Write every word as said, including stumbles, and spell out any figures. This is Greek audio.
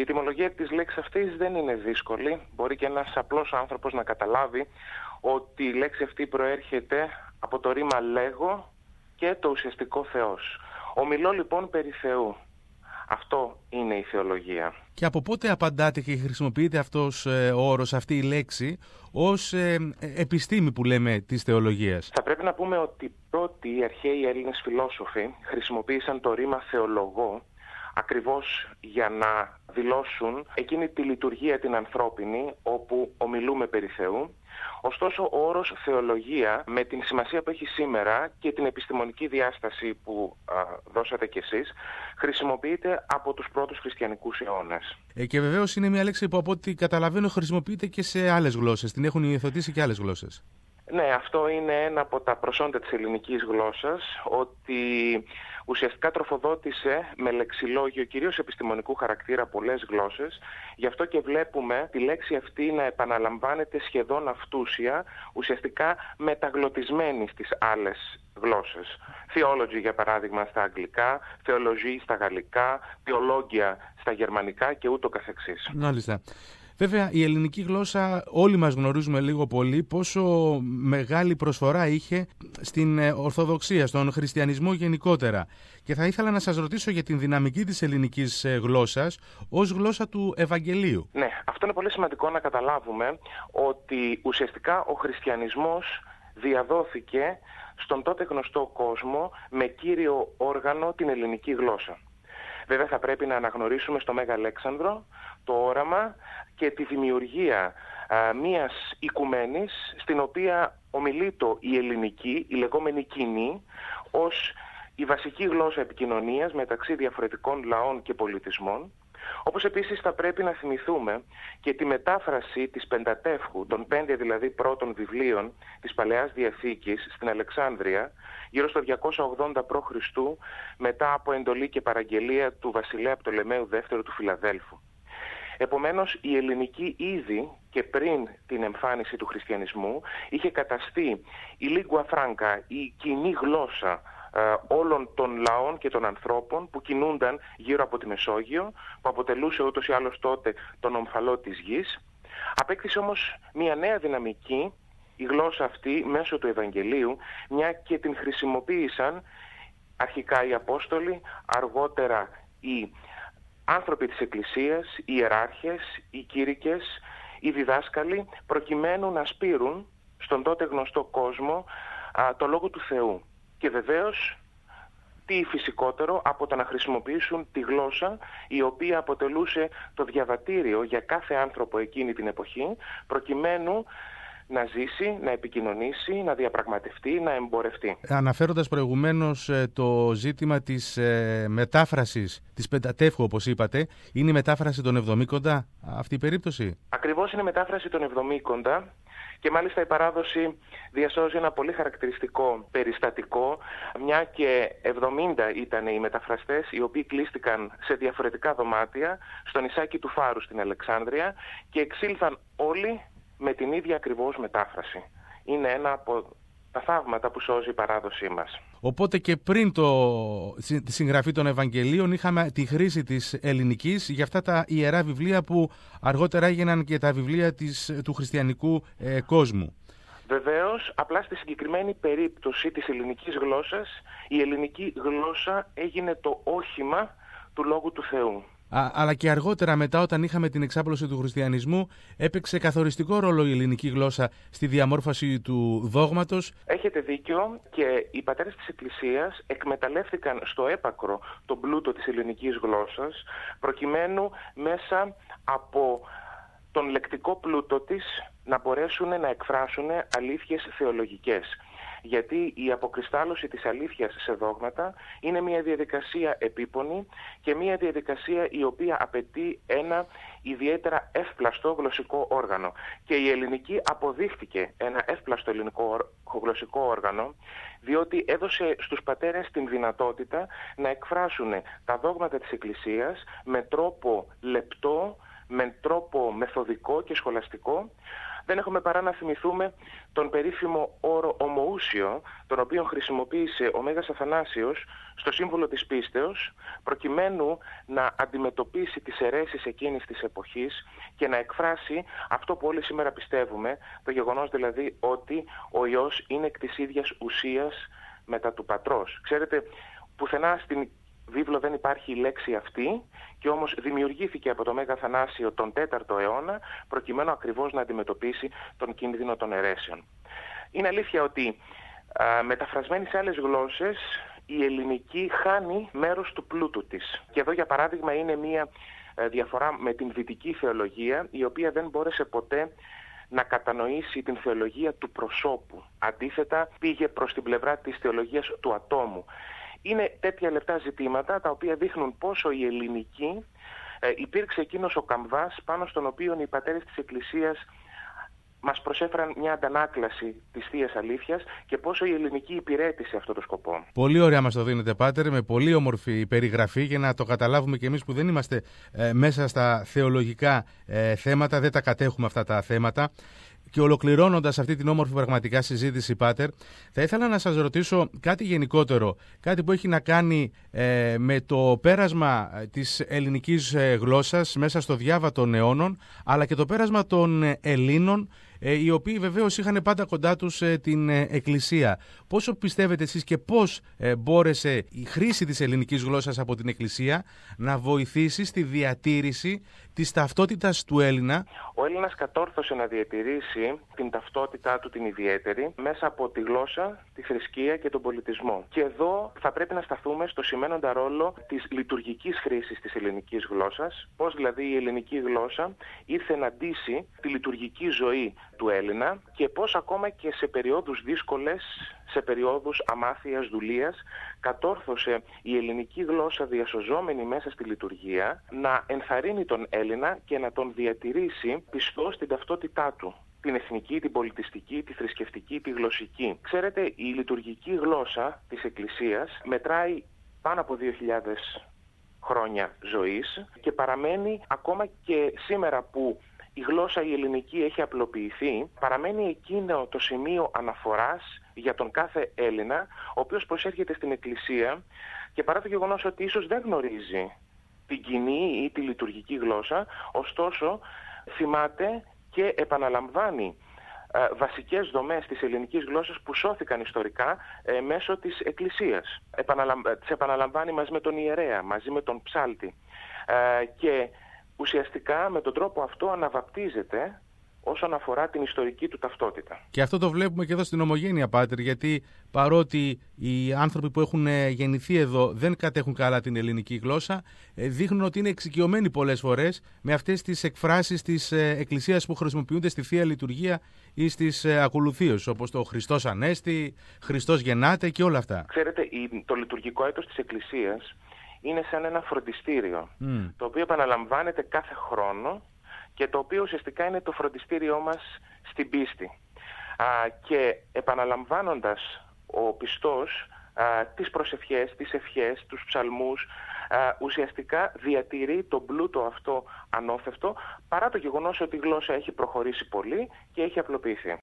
ετυμολογία της λέξης αυτής δεν είναι δύσκολη. Μπορεί και ένας απλός άνθρωπος να καταλάβει ότι η λέξη αυτή προέρχεται από το ρήμα λέγω και το ουσιαστικό Θεός. Ομιλώ λοιπόν περί Θεού. Αυτό είναι η θεολογία. Και από πότε απαντάτε και χρησιμοποιείται αυτός ε, ο όρος, αυτή η λέξη, ως ε, ε, επιστήμη που λέμε της θεολογίας? Θα πρέπει να πούμε ότι πρώτοι οι αρχαίοι Έλληνες φιλόσοφοι χρησιμοποίησαν το ρήμα θεολογό ακριβώς για να δηλώσουν εκείνη τη λειτουργία την ανθρώπινη όπου ομιλούμε περί Θεού. Ωστόσο ο όρος θεολογία με την σημασία που έχει σήμερα και την επιστημονική διάσταση που α, δώσατε κι εσείς χρησιμοποιείται από τους πρώτους χριστιανικούς αιώνες. Ε, και βεβαίως είναι μια λέξη που από ό,τι καταλαβαίνω χρησιμοποιείται και σε άλλες γλώσσες. Την έχουν υιοθετήσει και άλλες γλώσσες. Ναι, αυτό είναι ένα από τα προσόντα της ελληνικής γλώσσας, ότι ουσιαστικά τροφοδότησε με λεξιλόγιο κυρίως επιστημονικού χαρακτήρα πολλές γλώσσες. Γι' αυτό και βλέπουμε τη λέξη αυτή να επαναλαμβάνεται σχεδόν αυτούσια, ουσιαστικά μεταγλωτισμένη στις άλλες γλώσσες. Theology για παράδειγμα στα αγγλικά, theology στα γαλλικά, theologia στα γερμανικά και ούτω καθεξής. Μάλιστα. Βέβαια, η ελληνική γλώσσα όλοι μας γνωρίζουμε λίγο πολύ πόσο μεγάλη προσφορά είχε στην Ορθοδοξία, στον χριστιανισμό γενικότερα. Και θα ήθελα να σας ρωτήσω για την δυναμική της ελληνικής γλώσσας ως γλώσσα του Ευαγγελίου. Ναι, αυτό είναι πολύ σημαντικό να καταλάβουμε ότι ουσιαστικά ο χριστιανισμός διαδόθηκε στον τότε γνωστό κόσμο με κύριο όργανο την ελληνική γλώσσα. Βέβαια θα πρέπει να αναγνωρίσουμε στο Μέγα Αλέξανδρο το όραμα και τη δημιουργία α, μιας οικουμένης στην οποία ομιλείτο η ελληνική, η λεγόμενη κοινή, ως η βασική γλώσσα επικοινωνίας μεταξύ διαφορετικών λαών και πολιτισμών. Όπως επίσης θα πρέπει να θυμηθούμε και τη μετάφραση της Πεντατεύχου, των πέντε δηλαδή πρώτων βιβλίων της Παλαιάς Διαθήκης στην Αλεξάνδρεια, γύρω στο διακόσια ογδόντα προ Χριστού, μετά από εντολή και παραγγελία του βασιλέα Πτολεμαίου δεύτερου του Φιλαδέλφου. Επομένως η ελληνική ήδη και πριν την εμφάνιση του χριστιανισμού είχε καταστεί η lingua franca, η κοινή γλώσσα όλων των λαών και των ανθρώπων που κινούνταν γύρω από τη Μεσόγειο, που αποτελούσε ούτως ή άλλως τότε τον ομφαλό της γης. Απέκτησε όμως μια νέα δυναμική η γλώσσα αυτή μέσω του Ευαγγελίου, μια και την χρησιμοποίησαν αρχικά οι Απόστολοι, αργότερα οι άνθρωποι της Εκκλησίας, οι ιεράρχες, οι κήρυκες, οι διδάσκαλοι, προκειμένου να σπείρουν στον τότε γνωστό κόσμο α, το Λόγο του Θεού. Και βεβαίως, τι φυσικότερο από το να χρησιμοποιήσουν τη γλώσσα η οποία αποτελούσε το διαβατήριο για κάθε άνθρωπο εκείνη την εποχή, προκειμένου να ζήσει, να επικοινωνήσει, να διαπραγματευτεί, να εμπορευτεί. Αναφέροντας προηγουμένως το ζήτημα της ε, μετάφρασης της Πεντατεύχου, όπως είπατε, είναι η μετάφραση των Εβδομήκοντα αυτή η περίπτωση? Ακριβώς είναι η μετάφραση των Εβδομήκοντα. Και μάλιστα η παράδοση διασώζει ένα πολύ χαρακτηριστικό περιστατικό, μια και εβδομήντα ήταν οι μεταφραστές οι οποίοι κλείστηκαν σε διαφορετικά δωμάτια στο νησάκι του Φάρου στην Αλεξάνδρεια και εξήλθαν όλοι με την ίδια ακριβώς μετάφραση. Είναι ένα από τα θαύματα που σώζει η παράδοσή μας. Οπότε και πριν το, τη συγγραφή των Ευαγγελίων είχαμε τη χρήση της ελληνικής για αυτά τα ιερά βιβλία που αργότερα έγιναν και τα βιβλία της, του χριστιανικού ε, κόσμου. Βεβαίως, απλά στη συγκεκριμένη περίπτωση της ελληνικής γλώσσας, η ελληνική γλώσσα έγινε το όχημα του Λόγου του Θεού. Α, αλλά και αργότερα μετά, όταν είχαμε την εξάπλωση του χριστιανισμού, έπαιξε καθοριστικό ρόλο η ελληνική γλώσσα στη διαμόρφωση του δόγματος. Έχετε δίκιο, και οι πατέρες της Εκκλησίας εκμεταλλεύτηκαν στο έπακρο τον πλούτο της ελληνικής γλώσσας, προκειμένου μέσα από τον λεκτικό πλούτο της να μπορέσουν να εκφράσουν αλήθειες θεολογικές. Γιατί η αποκριστάλλωση της αλήθειας σε δόγματα είναι μια διαδικασία επίπονη και μια διαδικασία η οποία απαιτεί ένα ιδιαίτερα εύπλαστο γλωσσικό όργανο. Και η ελληνική αποδείχθηκε ένα εύπλαστο ελληνικό γλωσσικό όργανο, διότι έδωσε στους πατέρες την δυνατότητα να εκφράσουν τα δόγματα της Εκκλησίας με τρόπο λεπτό, με τρόπο μεθοδικό και σχολαστικό, δεν έχουμε παρά να θυμηθούμε τον περίφημο όρο ομοούσιο, τον οποίο χρησιμοποίησε ο Μέγας Αθανάσιος στο Σύμβολο της Πίστεως, προκειμένου να αντιμετωπίσει τις αιρέσεις εκείνης της εποχής και να εκφράσει αυτό που όλοι σήμερα πιστεύουμε, το γεγονός δηλαδή ότι ο Υιός είναι εκ της ίδιας ουσίας μετά του Πατρός. Ξέρετε, πουθενά στην βίβλο δεν υπάρχει η λέξη αυτή και όμως δημιουργήθηκε από το Μέγα Αθανάσιο τον τέταρτο αιώνα προκειμένου ακριβώς να αντιμετωπίσει τον κίνδυνο των αιρέσεων. Είναι αλήθεια ότι α, μεταφρασμένη σε άλλες γλώσσες η ελληνική χάνει μέρος του πλούτου της. Και εδώ για παράδειγμα είναι μια α, διαφορά με την δυτική θεολογία, η οποία δεν μπόρεσε ποτέ να κατανοήσει την θεολογία του προσώπου. Αντίθετα πήγε προς την πλευρά της θεολογίας του ατόμου. Είναι τέτοια λεπτά ζητήματα τα οποία δείχνουν πόσο η ελληνική ε, υπήρξε εκείνος ο καμβάς πάνω στον οποίο οι πατέρες της Εκκλησίας μας προσέφεραν μια αντανάκλαση της Θείας Αλήθειας και πόσο η ελληνική υπηρέτησε αυτό το σκοπό. Πολύ ωραία μας το δίνετε, Πάτερ, με πολύ όμορφη περιγραφή για να το καταλάβουμε και εμείς που δεν είμαστε ε, μέσα στα θεολογικά ε, θέματα, δεν τα κατέχουμε αυτά τα θέματα. Και ολοκληρώνοντας αυτή την όμορφη πραγματικά συζήτηση, Πάτερ, θα ήθελα να σας ρωτήσω κάτι γενικότερο, κάτι που έχει να κάνει ε, με το πέρασμα της ελληνικής ε, γλώσσας μέσα στο διάβα των αιώνων, αλλά και το πέρασμα των ε, Ελλήνων, ε, οι οποίοι βεβαίως είχαν πάντα κοντά τους ε, την ε, Εκκλησία. Πόσο πιστεύετε εσείς και πώς ε, μπόρεσε η χρήση της ελληνικής γλώσσας από την Εκκλησία να βοηθήσει στη διατήρηση της ταυτότητας του Έλληνα? Ο Έλληνας κατόρθωσε να διατηρήσει την ταυτότητά του την ιδιαίτερη μέσα από τη γλώσσα, τη θρησκεία και τον πολιτισμό. Και εδώ θα πρέπει να σταθούμε στο σημαίνοντα ρόλο της λειτουργικής χρήσης της ελληνικής γλώσσας, πώς δηλαδή η ελληνική γλώσσα ήρθε να ντύσει τη λειτουργική ζωή του Έλληνα και πώς ακόμα και σε περιόδους δύσκολες, σε περιόδους αμάθειας, δουλείας, κατόρθωσε η ελληνική γλώσσα διασωζόμενη μέσα στη λειτουργία να ενθαρρύνει τον Έλληνα και να τον διατηρήσει πιστό στην ταυτότητά του. Την εθνική, την πολιτιστική, τη θρησκευτική, τη γλωσσική. Ξέρετε, η λειτουργική γλώσσα της Εκκλησίας μετράει πάνω από δύο χιλιάδες χρόνια ζωής και παραμένει ακόμα και σήμερα που η γλώσσα η ελληνική έχει απλοποιηθεί, παραμένει εκείνο το σημείο αναφοράς για τον κάθε Έλληνα, ο οποίος προσέρχεται στην Εκκλησία και παρά το γεγονός ότι ίσως δεν γνωρίζει την κοινή ή τη λειτουργική γλώσσα, ωστόσο θυμάται και επαναλαμβάνει ε, βασικές δομές της ελληνικής γλώσσας που σώθηκαν ιστορικά ε, μέσω της Εκκλησίας. Επαναλαμ... Τις επαναλαμβάνει μαζί με τον ιερέα, μαζί με τον ψάλτη ε, και ουσιαστικά με τον τρόπο αυτό αναβαπτίζεται όσον αφορά την ιστορική του ταυτότητα. Και αυτό το βλέπουμε και εδώ στην Ομογένεια, Πάτερ, γιατί παρότι οι άνθρωποι που έχουν γεννηθεί εδώ δεν κατέχουν καλά την ελληνική γλώσσα, δείχνουν ότι είναι εξοικειωμένοι πολλές φορές με αυτές τις εκφράσεις της Εκκλησίας που χρησιμοποιούνται στη Θεία Λειτουργία ή στις ακολουθίες, όπως το Χριστός Ανέστη, Χριστός Γεννάται και όλα αυτά. Ξέρετε, το λειτουργικό έτος της Εκκλησίας είναι σαν ένα φροντιστήριο, mm. το οποίο επαναλαμβάνεται κάθε χρόνο και το οποίο ουσιαστικά είναι το φροντιστήριό μας στην πίστη. Α, και επαναλαμβάνοντας ο πιστός α, τις προσευχές, τις ευχές, τους ψαλμούς, α, ουσιαστικά διατηρεί τον πλούτο αυτό ανώθευτο, παρά το γεγονός ότι η γλώσσα έχει προχωρήσει πολύ και έχει απλοποιηθεί.